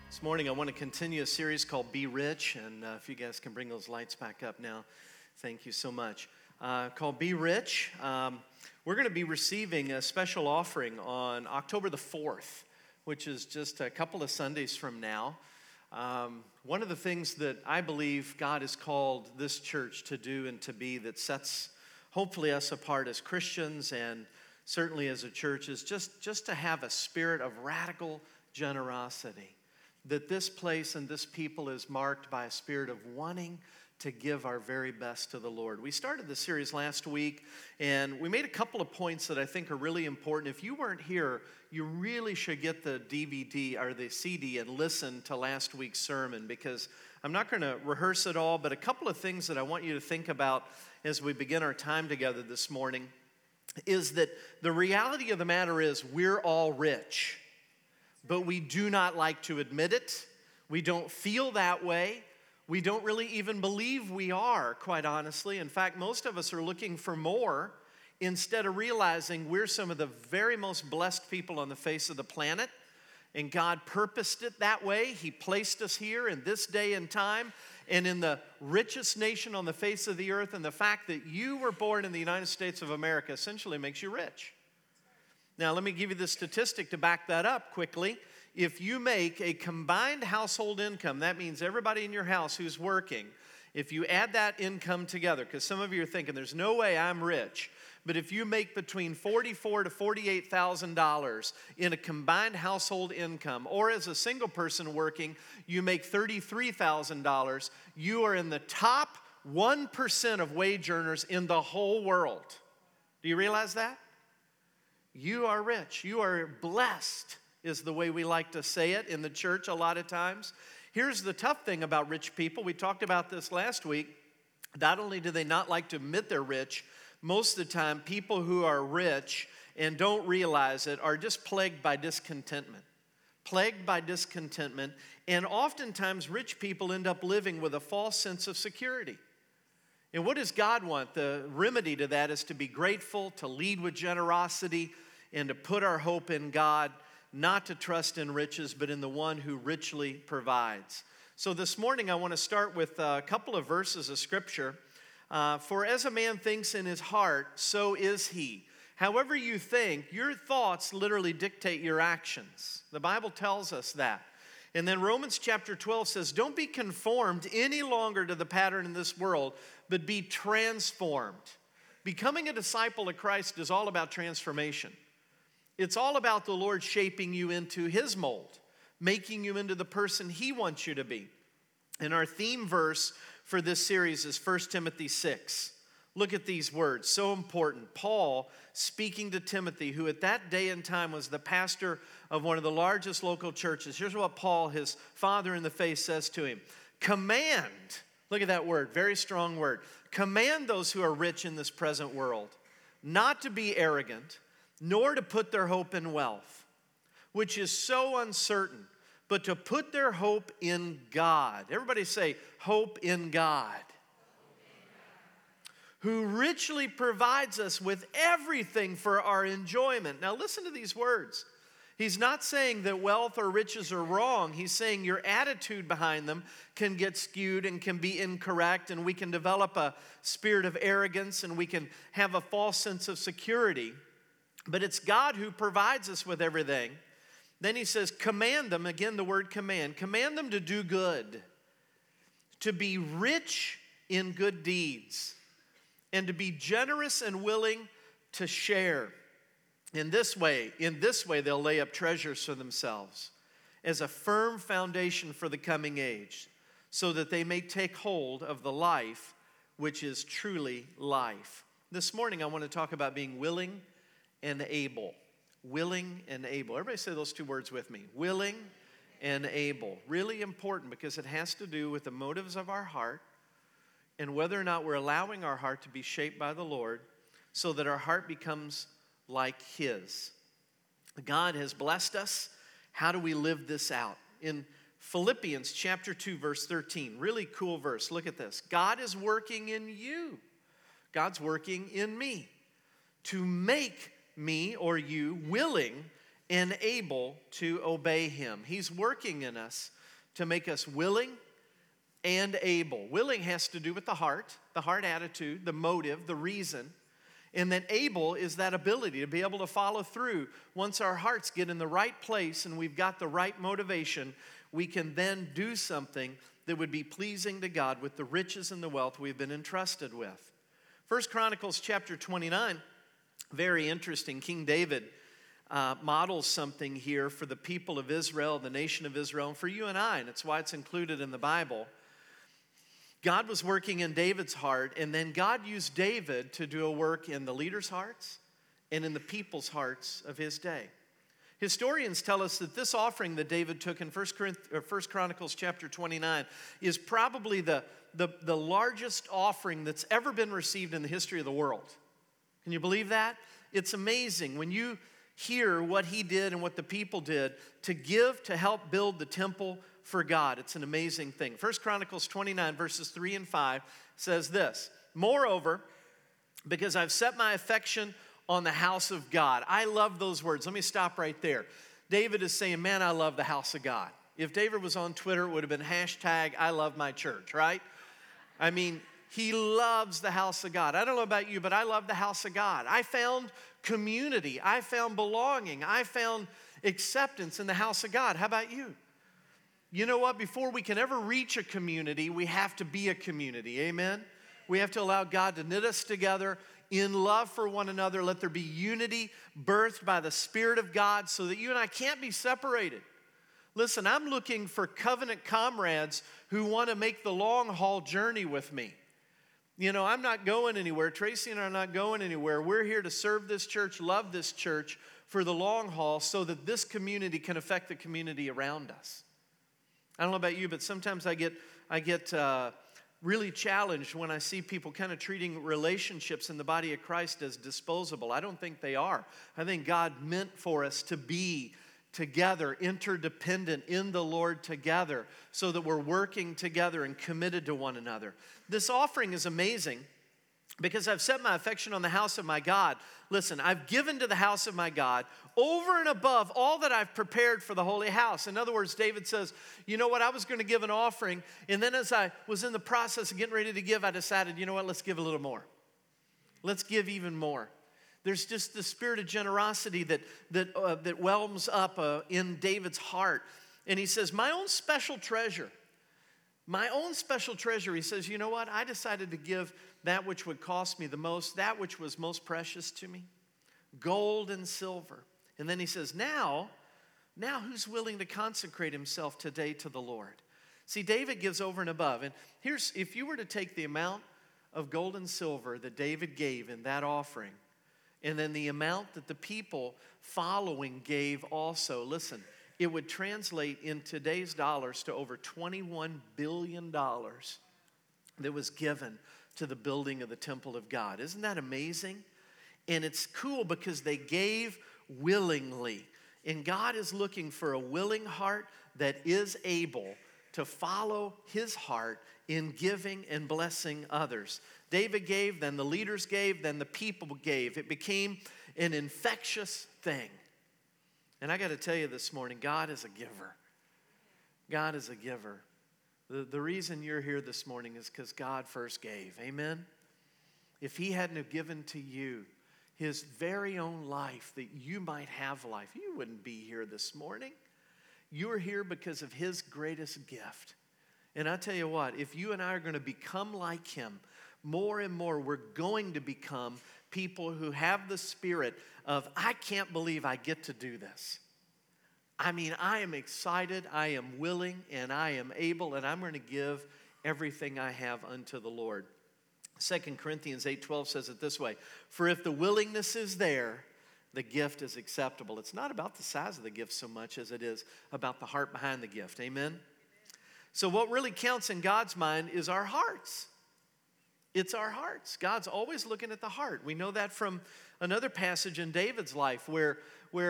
This morning I want to continue a series called Be Rich, and if you guys can bring those lights back up now, thank you so much. Called Be Rich. We're going to be receiving a special offering on October the 4th, which is just a couple of Sundays from now. One of the things that I believe God has called this church to do and to be that sets hopefully us apart as Christians and certainly as a church is just to have a spirit of radical generosity. That this place and this people is marked by a spirit of wanting to give our very best to the Lord. We started the series last week, and we made a couple of points that I think are really important. If you weren't here, you really should get the DVD or the CD and listen to last week's sermon, because I'm not going to rehearse it all, but a couple of things that I want you to think about as we begin our time together this morning is that the reality of the matter is we're all rich. But we do not like to admit it. We don't feel that way. We don't really even believe we are, quite honestly. In fact, most of us are looking for more instead of realizing we're some of the very most blessed people on the face of the planet. And God purposed it that way. He placed us here in this day and time and in the richest nation on the face of the earth. And the fact that you were born in the United States of America essentially makes you rich. Now, let me give you the statistic to back that up quickly. If you make a combined household income, that means everybody in your house who's working, if you add that income together, because some of you are thinking, there's no way I'm rich, but if you make between $44,000 to $48,000 in a combined household income, or as a single person working, you make $33,000, you are in the top 1% of wage earners in the whole world. Do you realize that? You are rich. You are blessed, is the way we like to say it in the church a lot of times. Here's the tough thing about rich people. We talked about this last week. Not only do they not like to admit they're rich, most of the time people who are rich and don't realize it are just plagued by discontentment. Plagued by discontentment. And oftentimes rich people end up living with a false sense of security. And what does God want? The remedy to that is to be grateful, to lead with generosity, and to put our hope in God, not to trust in riches, but in the one who richly provides. So this morning I want to start with a couple of verses of Scripture. For as a man thinks in his heart, so is he. However you think, your thoughts literally dictate your actions. The Bible tells us that. And then Romans chapter 12 says, don't be conformed any longer to the pattern in this world, but be transformed. Becoming a disciple of Christ is all about transformation. It's all about the Lord shaping you into His mold, making you into the person He wants you to be. And our theme verse for this series is 1 Timothy 6. Look at these words, so important. Paul speaking to Timothy, who at that day and time was the pastor of one of the largest local churches. Here's what Paul, his father in the faith, says to him. Command, look at that word, very strong word. Command those who are rich in this present world not to be arrogant, nor to put their hope in wealth, which is so uncertain, but to put their hope in God. Everybody say, hope in God. Who richly provides us with everything for our enjoyment. Now listen to these words. He's not saying that wealth or riches are wrong. He's saying your attitude behind them can get skewed and can be incorrect, and we can develop a spirit of arrogance and we can have a false sense of security. But it's God who provides us with everything. Then he says, command them, again the word command them to do good, to be rich in good deeds, and to be generous and willing to share. In this way, they'll lay up treasures for themselves as a firm foundation for the coming age, so that they may take hold of the life which is truly life. This morning, I want to talk about being willing and able. Willing and able. Everybody say those two words with me. Willing and able. Really important because it has to do with the motives of our heart and whether or not we're allowing our heart to be shaped by the Lord so that our heart becomes like His. God has blessed us. How do we live this out? In Philippians chapter 2, verse 13, really cool verse. Look at this. God is working in you. God's working in me to make me or you willing and able to obey Him. He's working in us to make us willing and able. Willing has to do with the heart attitude, the motive, the reason. And then able is that ability to be able to follow through. Once our hearts get in the right place and we've got the right motivation, we can then do something that would be pleasing to God with the riches and the wealth we've been entrusted with. 1 Chronicles chapter 29, very interesting. King David models something here for the people of Israel, the nation of Israel, and for you and I, and it's why it's included in the Bible. God was working in David's heart, and then God used David to do a work in the leaders' hearts and in the people's hearts of his day. Historians tell us that this offering that David took in 1 Chronicles chapter 29 is probably the largest offering that's ever been received in the history of the world. Can you believe that? It's amazing when you hear what he did and what the people did to give to help build the temple for God. It's an amazing thing. 1 Chronicles 29 verses 3 and 5 says this, "Moreover, because I've set my affection on the house of God." I love those words. Let me stop right there. David is saying, man, I love the house of God. If David was on Twitter, it would have been hashtag I love my church, right? I mean, he loves the house of God. I don't know about you, but I love the house of God. I found community. I found belonging. I found acceptance in the house of God. How about you? You know what? Before we can ever reach a community, we have to be a community. Amen? We have to allow God to knit us together in love for one another. Let there be unity birthed by the Spirit of God so that you and I can't be separated. Listen, I'm looking for covenant comrades who want to make the long haul journey with me. You know, I'm not going anywhere. Tracy and I are not going anywhere. We're here to serve this church, love this church for the long haul so that this community can affect the community around us. I don't know about you, but sometimes I get really challenged when I see people kind of treating relationships in the body of Christ as disposable. I don't think they are. I think God meant for us to be together, interdependent in the Lord together, so that we're working together and committed to one another. This offering is amazing because I've set my affection on the house of my God. Listen, I've given to the house of my God over and above all that I've prepared for the holy house. In other words, David says, you know what, I was going to give an offering, and then as I was in the process of getting ready to give, I decided, you know what, let's give a little more. Let's give even more. There's just the spirit of generosity that whelms up in David's heart. And he says, my own special treasure, he says, you know what? I decided to give that which would cost me the most, that which was most precious to me, gold and silver. And then he says, now who's willing to consecrate himself today to the Lord? See, David gives over and above. And here's, if you were to take the amount of gold and silver that David gave in that offering, and then the amount that the people following gave also, listen, it would translate in today's dollars to over $21 billion that was given to the building of the temple of God. Isn't that amazing? And it's cool because they gave willingly. And God is looking for a willing heart that is able to follow his heart in giving and blessing others. David gave, then the leaders gave, then the people gave. It became an infectious thing. And I got to tell you this morning, God is a giver. God is a giver. The reason you're here this morning is because God first gave. Amen? If he hadn't have given to you his very own life that you might have life, you wouldn't be here this morning. You're here because of his greatest gift. And I tell you what, if you and I are going to become like him, more and more we're going to become people who have the spirit of, I can't believe I get to do this. I mean, I am excited, I am willing, and I am able, and I'm going to give everything I have unto the Lord. 2 Corinthians 8:12 says it this way, for if the willingness is there, the gift is acceptable. It's not about the size of the gift so much as it is about the heart behind the gift. Amen? So what really counts in God's mind is our hearts. It's our hearts. God's always looking at the heart. We know that from another passage in David's life where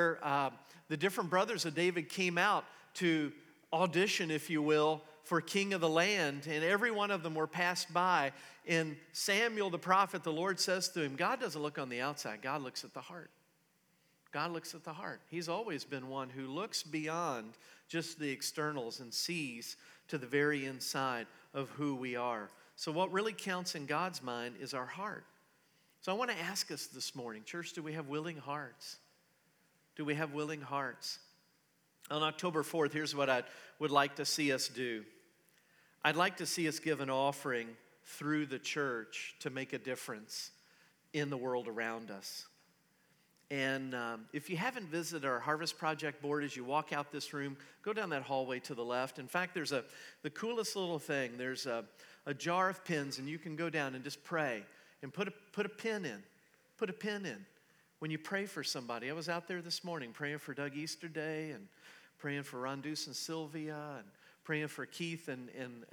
the different brothers of David came out to audition, if you will, for king of the land, and every one of them were passed by. And Samuel the prophet, the Lord says to him, God doesn't look on the outside, God looks at the heart. God looks at the heart. He's always been one who looks beyond just the externals and sees to the very inside of who we are. So what really counts in God's mind is our heart. So I want to ask us this morning, church, do we have willing hearts? Do we have willing hearts? On October 4th, here's what I would like to see us do. I'd like to see us give an offering through the church to make a difference in the world around us. And if you haven't visited our Harvest Project board, as you walk out this room, go down that hallway to the left. In fact, there's the coolest little thing. There's a jar of pins, and you can go down and just pray and put a pin in. Put a pin in. When you pray for somebody, I was out there this morning praying for Doug Easterday and praying for Rondus and Sylvia and praying for Keith and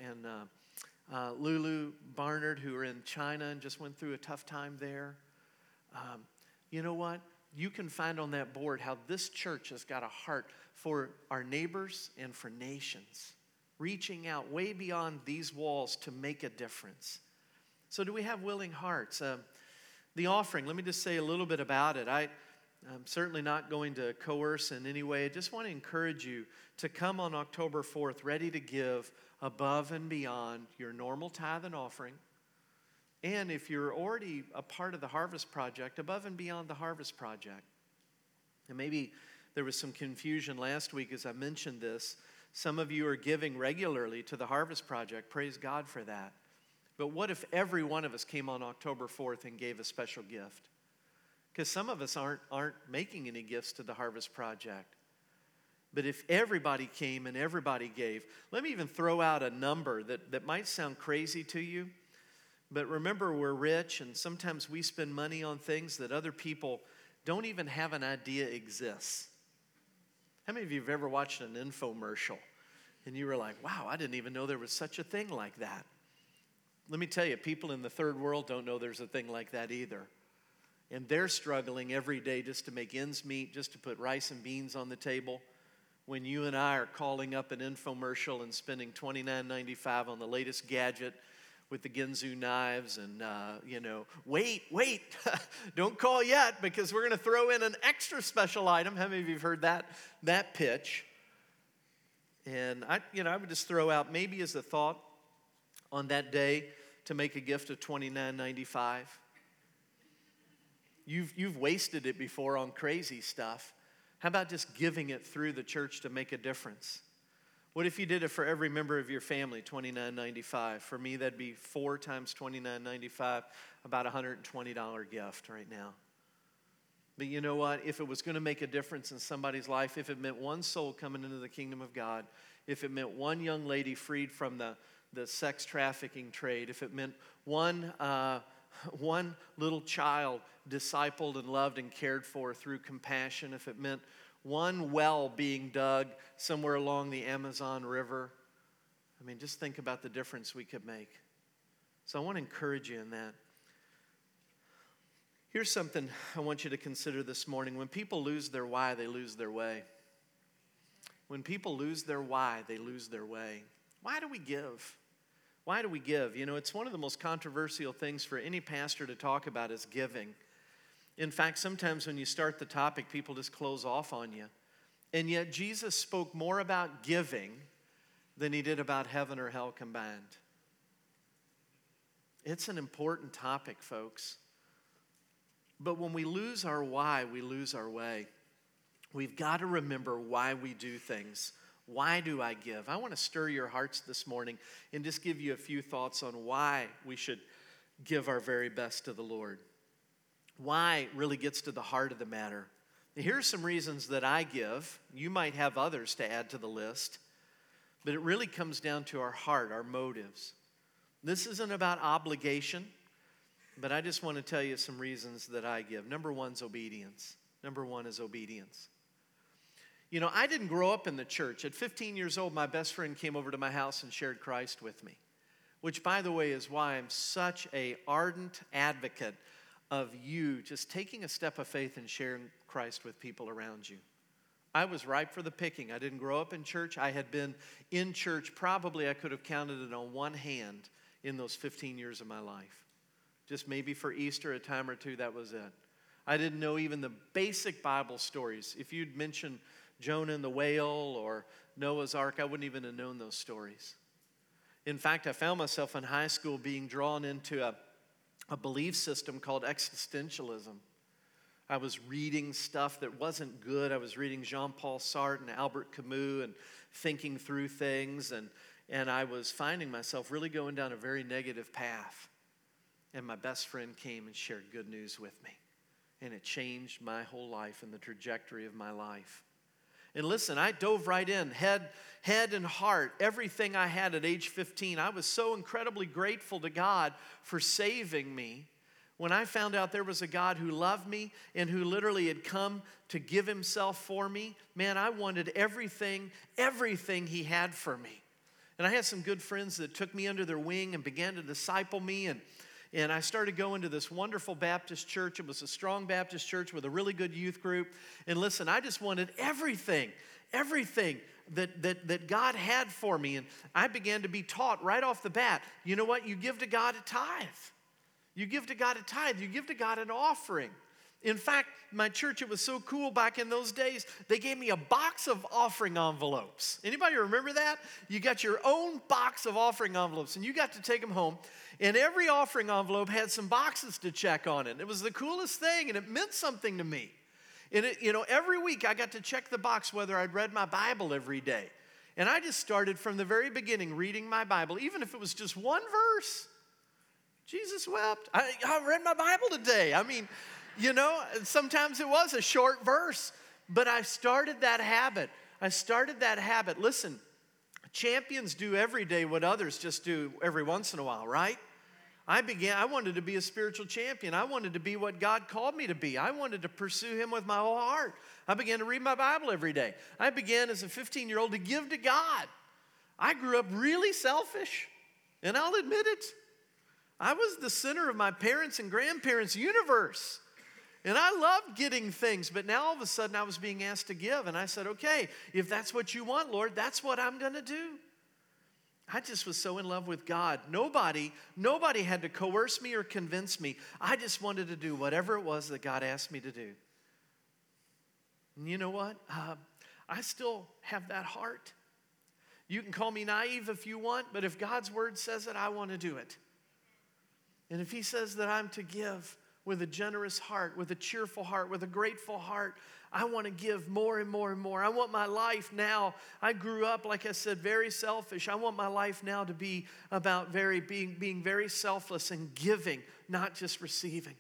Lulu Barnard, who are in China and just went through a tough time there. You know what? You can find on that board how this church has got a heart for our neighbors and for nations, reaching out way beyond these walls to make a difference. So do we have willing hearts? The offering, let me just say a little bit about it. I'm certainly not going to coerce in any way. I just want to encourage you to come on October 4th ready to give above and beyond your normal tithe and offering. And if you're already a part of the Harvest Project, above and beyond the Harvest Project. And maybe there was some confusion last week as I mentioned this. Some of you are giving regularly to the Harvest Project. Praise God for that. But what if every one of us came on October 4th and gave a special gift? Because some of us aren't making any gifts to the Harvest Project. But if everybody came and everybody gave, let me even throw out a number that might sound crazy to you. But remember, we're rich, and sometimes we spend money on things that other people don't even have an idea exists. How many of you have ever watched an infomercial and you were like, wow, I didn't even know there was such a thing like that? Let me tell you, people in the third world don't know there's a thing like that either. And they're struggling every day just to make ends meet, just to put rice and beans on the table. When you and I are calling up an infomercial and spending $29.95 on the latest gadget with the Ginsu knives and, wait, don't call yet because we're going to throw in an extra special item. How many of you have heard that pitch? And I would just throw out maybe as a thought on that day to make a gift of $29.95. You've wasted it before on crazy stuff. How about just giving it through the church to make a difference? What if you did it for every member of your family, $29.95? For me, that'd be 4 times $29.95, about a $120 gift right now. But you know what? If it was going to make a difference in somebody's life, if it meant one soul coming into the kingdom of God, if it meant one young lady freed from the sex trafficking trade, if it meant one little child discipled and loved and cared for through compassion, if it meant one well being dug somewhere along the Amazon River, I mean, just think about the difference we could make. So I want to encourage you in that. Here's something I want you to consider this morning. When people lose their why, they lose their way. When people lose their why, they lose their way. Why do we give? Why do we give? You know, it's one of the most controversial things for any pastor to talk about is giving. In fact, sometimes when you start the topic, people just close off on you. And yet Jesus spoke more about giving than he did about heaven or hell combined. It's an important topic, folks. But when we lose our why, we lose our way. We've got to remember why we do things. Why do I give? I want to stir your hearts this morning and just give you a few thoughts on why we should give our very best to the Lord. Why really gets to the heart of the matter. Here's some reasons that I give. You might have others to add to the list, but it really comes down to our heart, our motives. This isn't about obligation, but I just want to tell you some reasons that I give. Number one is obedience. Number one is obedience. You know, I didn't grow up in the church. At 15 years old, my best friend came over to my house and shared Christ with me, which, by the way, is why I'm such an ardent advocate of you just taking a step of faith and sharing Christ with people around you. I was ripe for the picking. I didn't grow up in church. I had been in church, probably I could have counted it on one hand in those 15 years of my life. Just maybe for Easter, a time or two, that was it. I didn't know even the basic Bible stories. If you'd mentioned Jonah and the whale or Noah's Ark, I wouldn't even have known those stories. In fact, I found myself in high school being drawn into a belief system called existentialism. I was reading stuff that wasn't good. I was reading Jean-Paul Sartre and Albert Camus and thinking through things, and I was finding myself really going down a very negative path. And my best friend came and shared good news with me. And it changed my whole life and the trajectory of my life. And listen, I dove right in, head and heart, everything I had at age 15. I was so incredibly grateful to God for saving me. When I found out there was a God who loved me and who literally had come to give himself for me, man, I wanted everything he had for me. And I had some good friends that took me under their wing and began to disciple me, and I started going to this wonderful Baptist church. It was a strong Baptist church with a really good youth group. And listen, I just wanted everything that God had for me. And I began to be taught right off the bat, you know what? You give to God a tithe. You give to God a tithe. You give to God an offering. In fact, my church, it was so cool back in those days, they gave me a box of offering envelopes. Anybody remember that? You got your own box of offering envelopes, and you got to take them home. And every offering envelope had some boxes to check on it. It was the coolest thing, and it meant something to me. And every week I got to check the box whether I'd read my Bible every day. And I just started from the very beginning reading my Bible, even if it was just one verse. Jesus wept. I read my Bible today. I mean, sometimes it was a short verse, but I started that habit. Listen, champions do every day what others just do every once in a while, right? I wanted to be a spiritual champion. I wanted to be what God called me to be. I wanted to pursue him with my whole heart. I began to read my Bible every day. I began as a 15-year-old to give to God. I grew up really selfish, and I'll admit it. I was the center of my parents' and grandparents' universe. And I loved getting things, but now all of a sudden I was being asked to give. And I said, okay, if that's what you want, Lord, that's what I'm going to do. I just was so in love with God. Nobody had to coerce me or convince me. I just wanted to do whatever it was that God asked me to do. And you know what? I still have that heart. You can call me naive if you want, but if God's word says it, I want to do it. And if he says that I'm to give with a generous heart, with a cheerful heart, with a grateful heart, I want to give more and more and more. I want my life now. I grew up, like I said, very selfish. I want my life now to be about being very selfless and giving, not just receiving.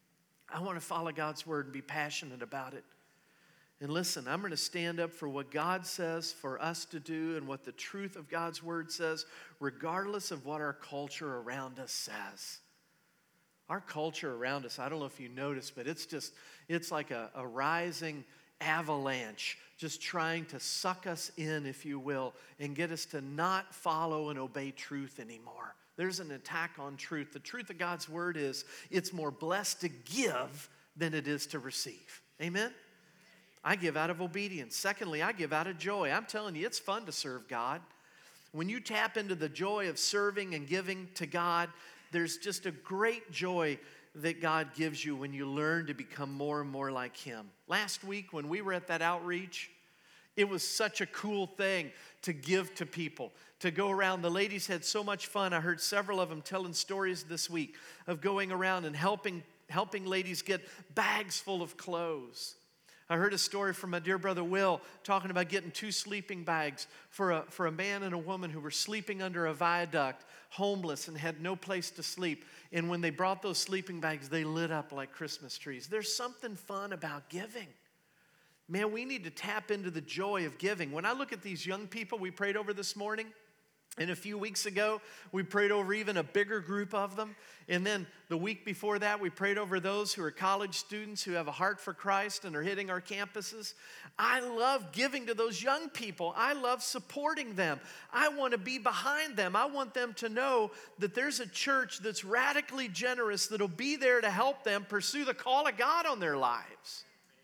I want to follow God's word and be passionate about it. And listen, I'm going to stand up for what God says for us to do and what the truth of God's word says, regardless of what our culture around us says. Our culture around us, I don't know if you noticed, but it's like a rising avalanche, just trying to suck us in, if you will, and get us to not follow and obey truth anymore. There's an attack on truth. The truth of God's word is it's more blessed to give than it is to receive. Amen? I give out of obedience. Secondly, I give out of joy. I'm telling you, it's fun to serve God. When you tap into the joy of serving and giving to God, there's just a great joy that God gives you when you learn to become more and more like him. Last week when we were at that outreach, it was such a cool thing to give to people, to go around. The ladies had so much fun. I heard several of them telling stories this week of going around and helping ladies get bags full of clothes. I heard a story from my dear brother Will talking about getting 2 sleeping bags for a man and a woman who were sleeping under a viaduct, homeless and had no place to sleep. And when they brought those sleeping bags, they lit up like Christmas trees. There's something fun about giving. Man, we need to tap into the joy of giving. When I look at these young people we prayed over this morning, and a few weeks ago, we prayed over even a bigger group of them. And then the week before that, we prayed over those who are college students who have a heart for Christ and are hitting our campuses. I love giving to those young people. I love supporting them. I want to be behind them. I want them to know that there's a church that's radically generous that'll be there to help them pursue the call of God on their lives.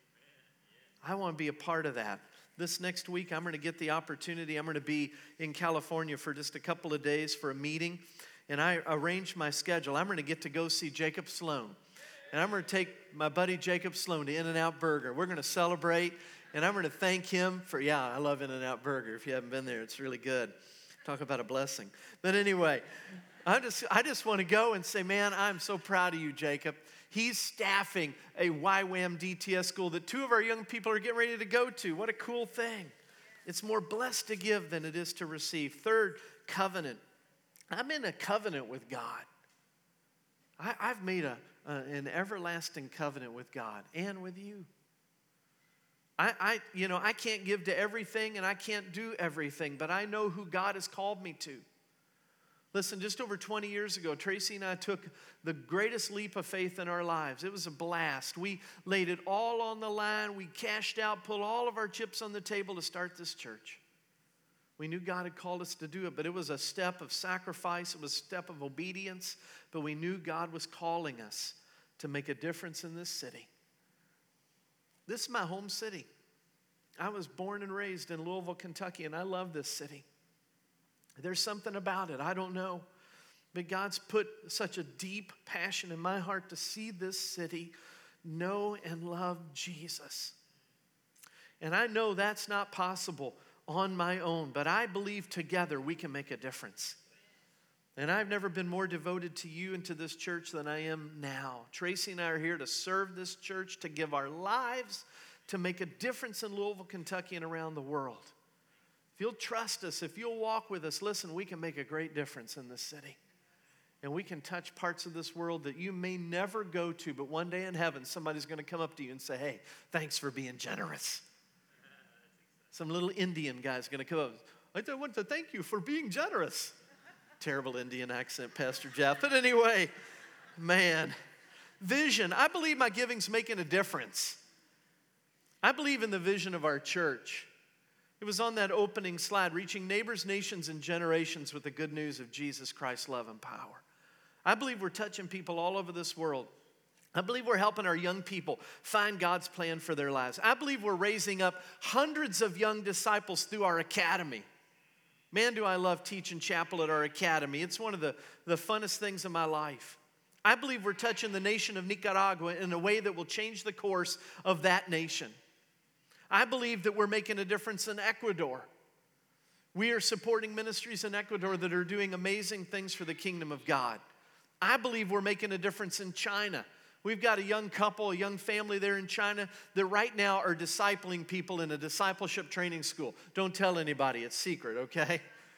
I want to be a part of that. This next week, I'm going to get the opportunity. I'm going to be in California for just a couple of days for a meeting, and I arranged my schedule. I'm going to get to go see Jacob Sloan. And I'm going to take my buddy Jacob Sloan to In-N-Out Burger. We're going to celebrate, and I'm going to thank him for, I love In-N-Out Burger. If you haven't been there, it's really good. Talk about a blessing. But anyway, I just want to go and say, man, I'm so proud of you, Jacob. He's staffing a YWAM DTS school that 2 of our young people are getting ready to go to. What a cool thing. It's more blessed to give than it is to receive. Third, covenant. I'm in a covenant with God. I've made an everlasting covenant with God and with you. I can't give to everything and I can't do everything, but I know who God has called me to. Listen, just over 20 years ago, Tracy and I took the greatest leap of faith in our lives. It was a blast. We laid it all on the line. We cashed out, pulled all of our chips on the table to start this church. We knew God had called us to do it, but it was a step of sacrifice. It was a step of obedience, but we knew God was calling us to make a difference in this city. This is my home city. I was born and raised in Louisville, Kentucky, and I love this city. There's something about it, I don't know. But God's put such a deep passion in my heart to see this city know and love Jesus. And I know that's not possible on my own, but I believe together we can make a difference. And I've never been more devoted to you and to this church than I am now. Tracy and I are here to serve this church, to give our lives, to make a difference in Louisville, Kentucky, and around the world. If you'll trust us, if you'll walk with us, listen, we can make a great difference in this city. And we can touch parts of this world that you may never go to, but one day in heaven, somebody's going to come up to you and say, hey, thanks for being generous. Some little Indian guy's going to come up. I want to thank you for being generous. Terrible Indian accent, Pastor Jeff. But anyway, man, vision. I believe my giving's making a difference. I believe in the vision of our church. It was on that opening slide, reaching neighbors, nations, and generations with the good news of Jesus Christ's love and power. I believe we're touching people all over this world. I believe we're helping our young people find God's plan for their lives. I believe we're raising up hundreds of young disciples through our academy. Man, do I love teaching chapel at our academy. It's one of the funnest things in my life. I believe we're touching the nation of Nicaragua in a way that will change the course of that nation. I believe that we're making a difference in Ecuador. We are supporting ministries in Ecuador that are doing amazing things for the kingdom of God. I believe we're making a difference in China. We've got a young couple, a young family there in China that right now are discipling people in a discipleship training school. Don't tell anybody, it's secret, okay?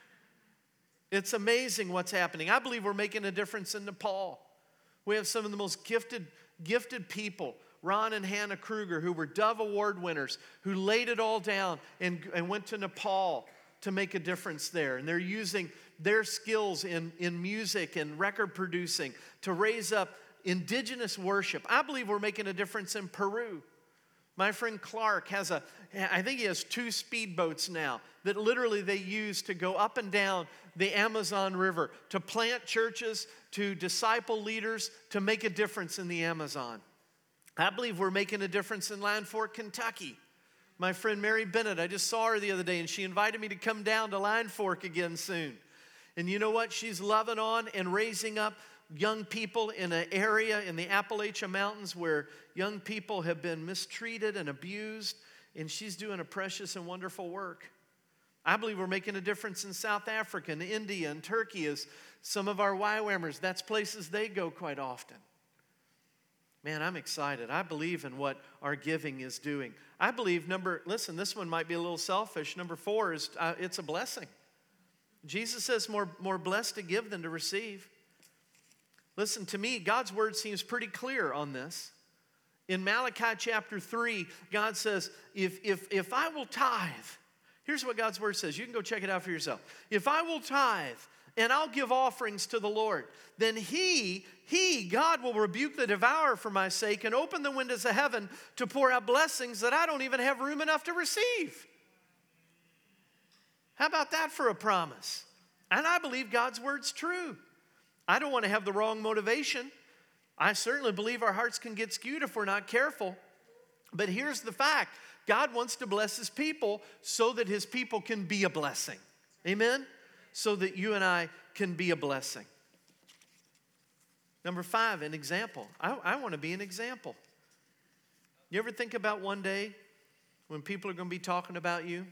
It's amazing what's happening. I believe we're making a difference in Nepal. We have some of the most gifted people, Ron and Hannah Kruger, who were Dove Award winners, who laid it all down and went to Nepal to make a difference there. And they're using their skills in music and record producing to raise up indigenous worship. I believe we're making a difference in Peru. My friend Clark I think he has 2 speedboats now that literally they use to go up and down the Amazon River, to plant churches, to disciple leaders, to make a difference in the Amazon. I believe we're making a difference in Land Fork, Kentucky. My friend Mary Bennett, I just saw her the other day, and she invited me to come down to Land Fork again soon. And you know what? She's loving on and raising up young people in an area in the Appalachian Mountains where young people have been mistreated and abused, and she's doing a precious and wonderful work. I believe we're making a difference in South Africa and India and Turkey as some of our YWAMers. That's places they go quite often. Man, I'm excited. I believe in what our giving is doing. I believe listen, this one might be a little selfish. Number 4 is it's a blessing. Jesus says more blessed to give than to receive. Listen, to me, God's word seems pretty clear on this. In Malachi chapter 3, God says, if I will tithe, here's what God's word says. You can go check it out for yourself. If I will tithe and I'll give offerings to the Lord, then God will rebuke the devourer for my sake and open the windows of heaven to pour out blessings that I don't even have room enough to receive. How about that for a promise? And I believe God's word's true. I don't want to have the wrong motivation. I certainly believe our hearts can get skewed if we're not careful. But here's the fact. God wants to bless his people so that his people can be a blessing. Amen? So that you and I can be a blessing. Number 5, an example. I want to be an example. You ever think about one day when people are going to be talking about you?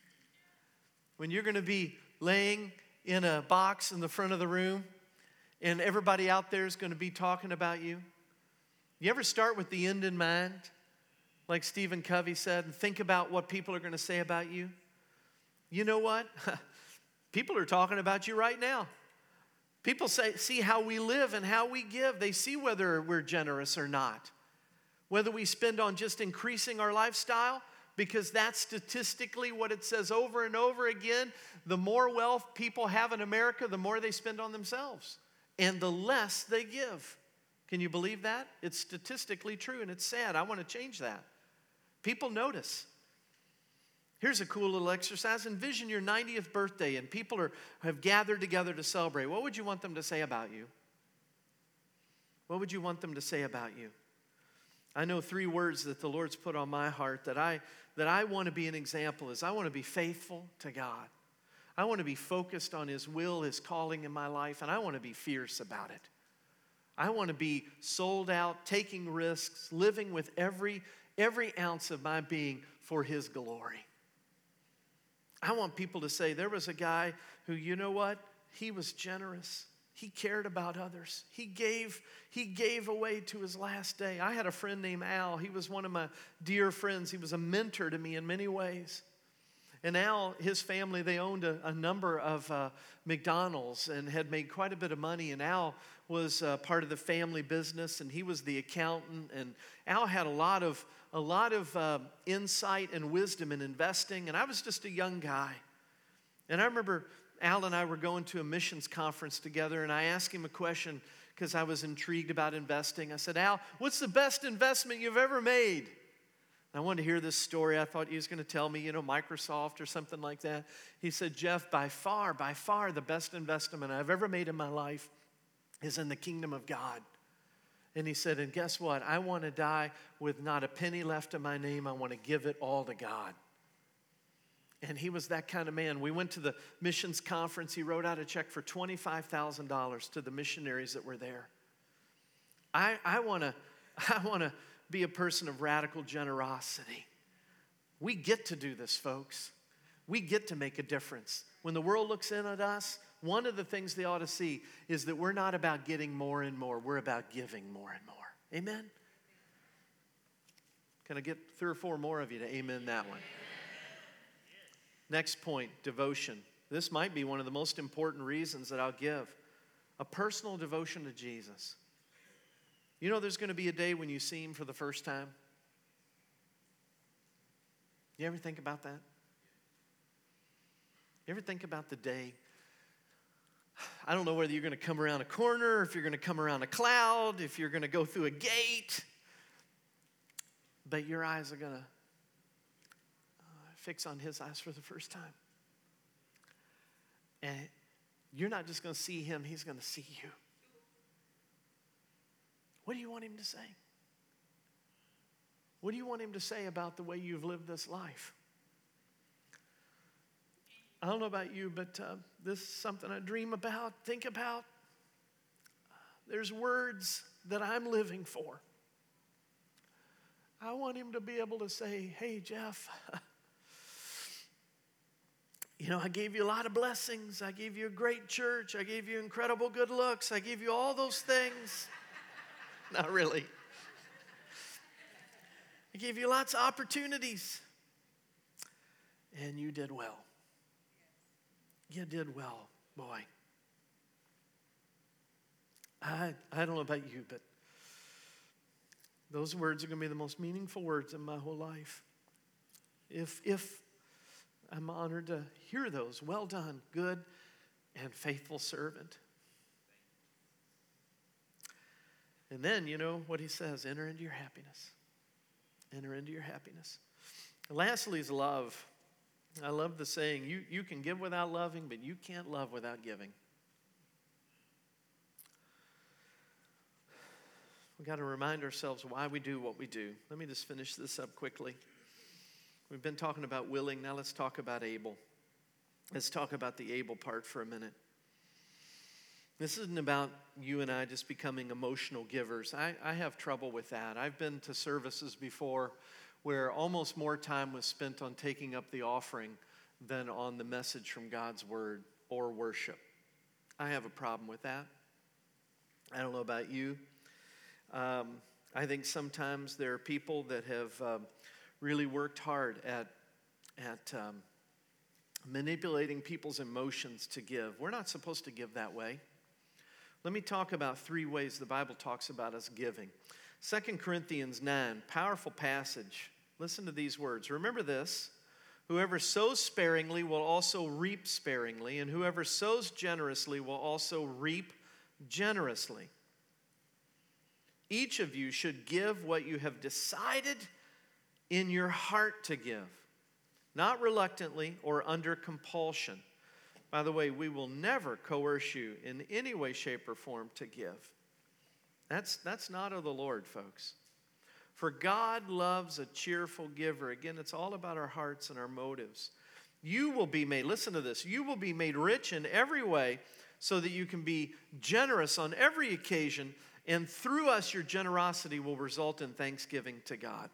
When you're going to be laying in a box in the front of the room and everybody out there is going to be talking about you? You ever start with the end in mind, like Stephen Covey said, and think about what people are going to say about you? You know what? People are talking about you right now. People see how we live and how we give. They see whether we're generous or not. Whether we spend on just increasing our lifestyle, because that's statistically what it says over and over again. The more wealth people have in America, the more they spend on themselves, and the less they give. Can you believe that? It's statistically true, and it's sad. I want to change that. People notice. Here's a cool little exercise. Envision your 90th birthday, and people have gathered together to celebrate. What would you want them to say about you? What would you want them to say about you? I know 3 words that the Lord's put on my heart that I want to be an example is I want to be faithful to God. I want to be focused on His will, His calling in my life, and I want to be fierce about it. I want to be sold out, taking risks, living with every ounce of my being for His glory. I want people to say, there was a guy who, you know what? He was generous. He cared about others. He gave away to his last day. I had a friend named Al. He was one of my dear friends. He was a mentor to me in many ways. And Al, his family, they owned a number of McDonald's and had made quite a bit of money. And Al was part of the family business, and he was the accountant. And Al had a lot of insight and wisdom in investing. And I was just a young guy. And I remember Al and I were going to a missions conference together, and I asked him a question because I was intrigued about investing. I said, Al, what's the best investment you've ever made? I wanted to hear this story. I thought he was going to tell me, Microsoft or something like that. He said, Jeff, by far, the best investment I've ever made in my life is in the kingdom of God. And he said, and guess what? I want to die with not a penny left in my name. I want to give it all to God. And he was that kind of man. We went to the missions conference. He wrote out a check for $25,000 to the missionaries that were there. I want to be a person of radical generosity. We get to do this, folks. We get to make a difference. When the world looks in at us, one of the things they ought to see is that we're not about getting more and more. We're about giving more and more. Amen? Can I get 3 or 4 more of you to amen that one? Next point, devotion. This might be one of the most important reasons that I'll give. A personal devotion to Jesus. You know there's going to be a day when you see Him for the first time? You ever think about that? You ever think about the day? I don't know whether you're going to come around a corner, if you're going to come around a cloud, if you're going to go through a gate, but your eyes are going to fix on His eyes for the first time. And you're not just going to see Him, He's going to see you. What do you want Him to say? What do you want Him to say about the way you've lived this life? I don't know about you, but this is something I dream about, think about. There's words that I'm living for. I want Him to be able to say, hey, Jeff, I gave you a lot of blessings. I gave you a great church. I gave you incredible good looks. I gave you all those things. Not really. I gave you lots of opportunities. And you did well. You did well, boy. I don't know about you, but those words are going to be the most meaningful words in my whole life. If I'm honored to hear those, well done, good and faithful servant. And then, you know what He says, enter into your happiness. Enter into your happiness. And lastly is love. I love the saying, you can give without loving, but you can't love without giving. We've got to remind ourselves why we do what we do. Let me just finish this up quickly. We've been talking about willing. Now let's talk about able. Let's talk about the able part for a minute. This isn't about you and I just becoming emotional givers. I have trouble with that. I've been to services before where almost more time was spent on taking up the offering than on the message from God's word or worship. I have a problem with that. I don't know about you. I think sometimes there are people that have really worked hard at manipulating people's emotions to give. We're not supposed to give that way. Let me talk about 3 ways the Bible talks about us giving. 2 Corinthians 9, powerful passage. Listen to these words. Remember this: whoever sows sparingly will also reap sparingly, and whoever sows generously will also reap generously. Each of you should give what you have decided in your heart to give, not reluctantly or under compulsion. By the way, we will never coerce you in any way, shape, or form to give. That's not of the Lord, folks. For God loves a cheerful giver. Again, it's all about our hearts and our motives. You will be made, listen to this, you will be made rich in every way so that you can be generous on every occasion, and through us your generosity will result in thanksgiving to God.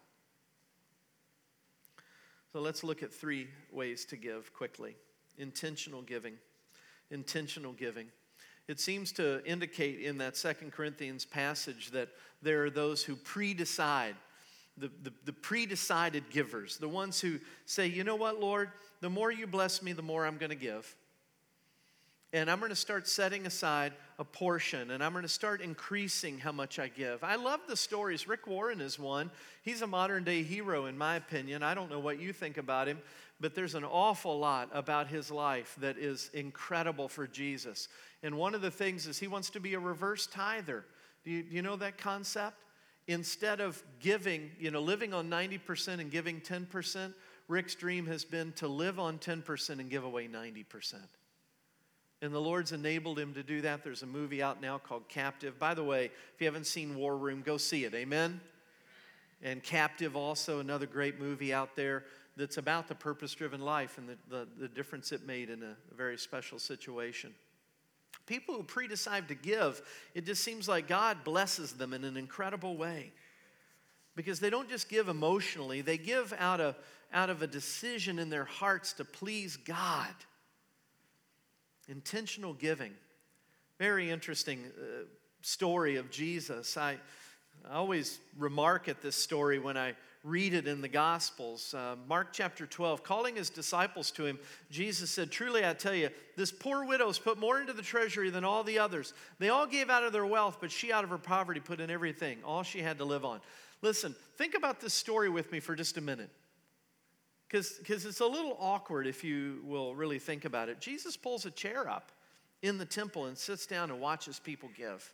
So let's look at 3 ways to give quickly. Intentional giving. Intentional giving. It seems to indicate in that 2 Corinthians passage that there are those who pre-decide, the pre-decided givers, the ones who say, you know what, Lord, the more you bless me, the more I'm going to give. And I'm going to start setting aside a portion, and I'm going to start increasing how much I give. I love the stories. Rick Warren is one. He's a modern-day hero, in my opinion. I don't know what you think about him, but there's an awful lot about his life that is incredible for Jesus. And one of the things is he wants to be a reverse tither. Do you know that concept? Instead of giving, living on 90% and giving 10%, Rick's dream has been to live on 10% and give away 90%. And the Lord's enabled him to do that. There's a movie out now called Captive. By the way, if you haven't seen War Room, go see it. Amen? And Captive also, another great movie out there that's about the purpose-driven life and the difference it made in a very special situation. People who pre-decide to give, it just seems like God blesses them in an incredible way. Because they don't just give emotionally, they give out of a decision in their hearts to please God. Intentional giving. Very interesting story of Jesus. I always remark at this story when I read it in the Gospels. Mark chapter 12, calling his disciples to him, Jesus said, truly I tell you, this poor widow's put more into the treasury than all the others. They all gave out of their wealth, but she out of her poverty put in everything, all she had to live on. Listen, think about this story with me for just a minute. Because it's a little awkward if you will really think about it. Jesus pulls a chair up in the temple and sits down and watches people give.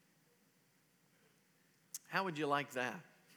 How would you like that?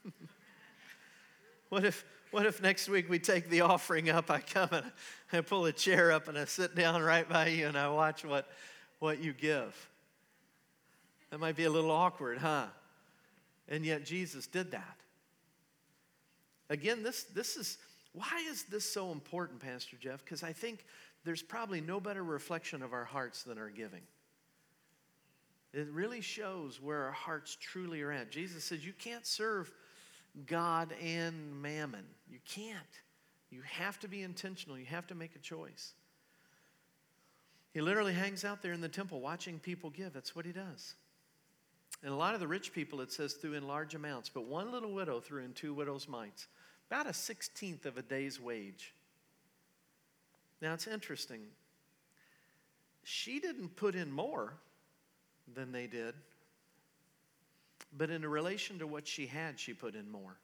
What if next week we take the offering up, I come and I pull a chair up and I sit down right by you and I watch what you give? That might be a little awkward, huh? And yet Jesus did that. Again, this is... Why is this so important, Pastor Jeff? Because I think there's probably no better reflection of our hearts than our giving. It really shows where our hearts truly are at. Jesus says you can't serve God and mammon. You can't. You have to be intentional. You have to make a choice. He literally hangs out there in the temple watching people give. That's what he does. And a lot of the rich people, it says, threw in large amounts. But one little widow threw in 2 widows' mites. About 1/16 of a day's wage. Now, it's interesting. She didn't put in more than they did, but in relation to what she had, she put in more.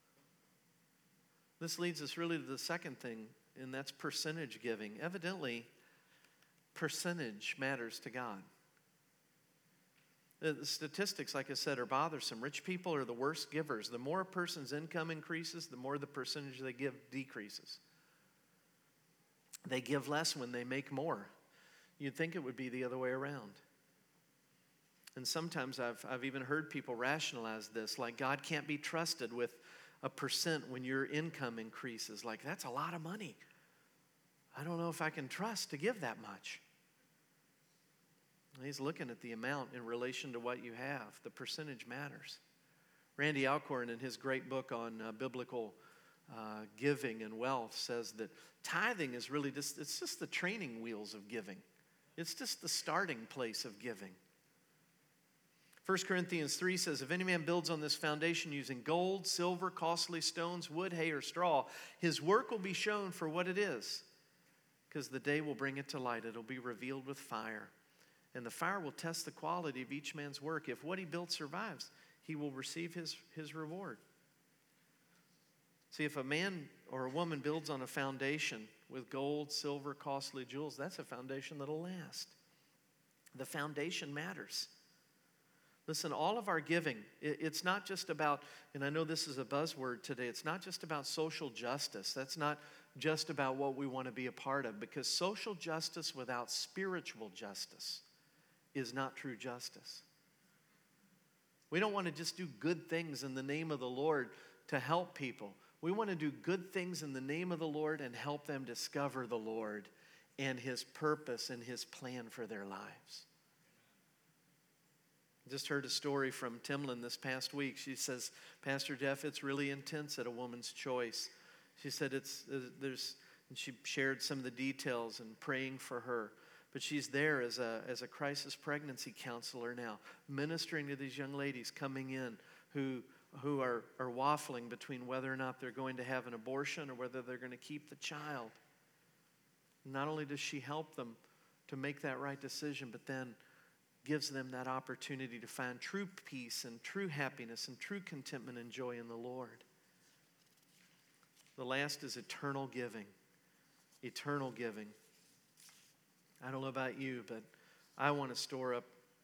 This leads us really to the second thing, and that's percentage giving. Evidently, percentage matters to God. The statistics, like I said, are bothersome. Rich people are the worst givers. The more a person's income increases, the more the percentage they give decreases. They give less when they make more. You'd think it would be the other way around. And sometimes I've even heard people rationalize this, like God can't be trusted with a percent when your income increases. Like, that's a lot of money. I don't know if I can trust to give that much. He's looking at the amount in relation to what you have. The percentage matters. Randy Alcorn, in his great book on biblical giving and wealth, says that tithing is really it's just the training wheels of giving. It's just the starting place of giving. 1 Corinthians 3 says, if any man builds on this foundation using gold, silver, costly stones, wood, hay, or straw, his work will be shown for what it is, because the day will bring it to light. It'll be revealed with fire. And the fire will test the quality of each man's work. If what he builds survives, he will receive his reward. See, if a man or a woman builds on a foundation with gold, silver, costly jewels, that's a foundation that'll last. The foundation matters. Listen, all of our giving, it's not just about, and I know this is a buzzword today, it's not just about social justice. That's not just about what we want to be a part of, because social justice without spiritual justice is not true justice. We don't want to just do good things in the name of the Lord to help people. We want to do good things in the name of the Lord and help them discover the Lord and His purpose and His plan for their lives. Just heard a story from Timlin this past week. She says, Pastor Jeff, it's really intense at A Woman's Choice. She said and she shared some of the details and praying for her. But she's there as a crisis pregnancy counselor now, ministering to these young ladies coming in who are waffling between whether or not they're going to have an abortion or whether they're going to keep the child. Not only does she help them to make that right decision, but then gives them that opportunity to find true peace and true happiness and true contentment and joy in the Lord. The last is eternal giving. Eternal giving. I don't know about you, but I want to store up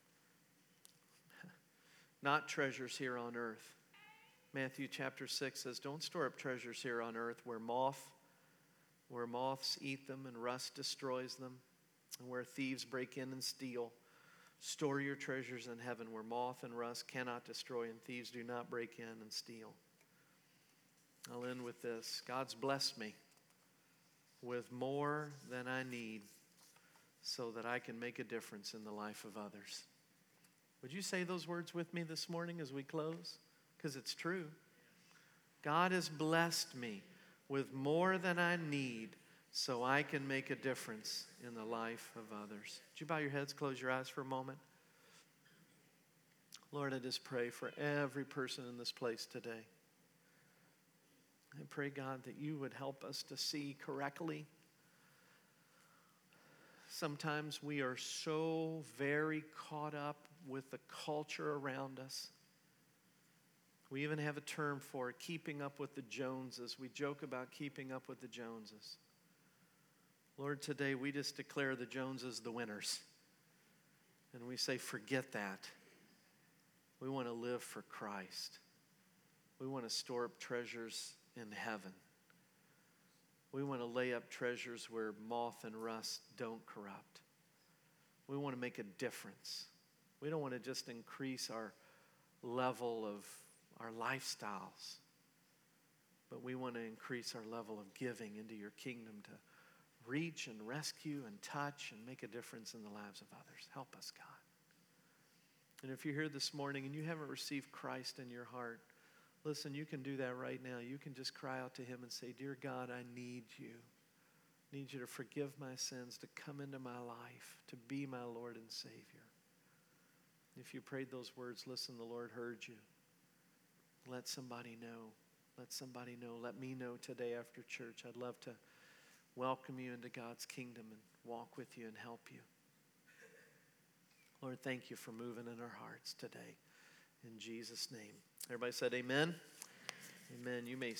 not treasures here on earth. Matthew chapter 6 says, don't store up treasures here on earth where moths eat them and rust destroys them, and where thieves break in and steal. Store your treasures in heaven where moth and rust cannot destroy and thieves do not break in and steal. I'll end with this. God's blessed me with more than I need so that I can make a difference in the life of others. Would you say those words with me this morning as we close? Because it's true. God has blessed me with more than I need so I can make a difference in the life of others. Would you bow your heads, close your eyes for a moment? Lord, I just pray for every person in this place today. I pray, God, that you would help us to see correctly. Sometimes we are so very caught up with the culture around us. We even have a term for it, keeping up with the Joneses. We joke about keeping up with the Joneses. Lord, today we just declare the Joneses the winners. And we say, forget that. We want to live for Christ. We want to store up treasures in heaven. We want to lay up treasures where moth and rust don't corrupt. We want to make a difference. We don't want to just increase our level of our lifestyles, but we want to increase our level of giving into your kingdom to reach and rescue and touch and make a difference in the lives of others. Help us, God. And if you're here this morning and you haven't received Christ in your heart, listen, you can do that right now. You can just cry out to Him and say, Dear God, I need you. I need you to forgive my sins, to come into my life, to be my Lord and Savior. If you prayed those words, listen, the Lord heard you. Let somebody know. Let somebody know. Let me know today after church. I'd love to welcome you into God's kingdom and walk with you and help you. Lord, thank you for moving in our hearts today. In Jesus' name. Everybody said amen? Amen. You may